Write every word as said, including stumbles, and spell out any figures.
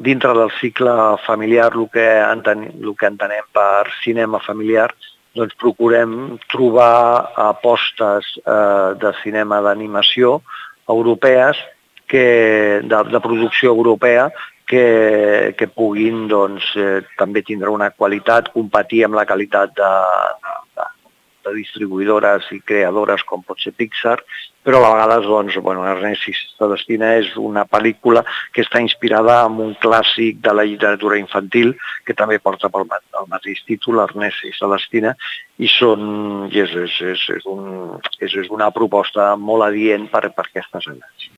dintre del cicle familiar, el que, enten, el que entenem per cinema familiar, doncs procurem trobar apostes eh, de cinema d'animació europees, que, de, de producció europea, que, que puguin doncs, eh, també tindre una qualitat, competir amb la qualitat de, de, de distribuïdores i creadores com pot ser Pixar, però a vegades doncs, bueno, Ernest i Celestina és una pel·lícula que està inspirada en un clàssic de la literatura infantil que també porta pel el mateix títol, Ernest i Celestina, i, són, i és, és, és, és, un, és, és una proposta molt adient per, per aquestes edats.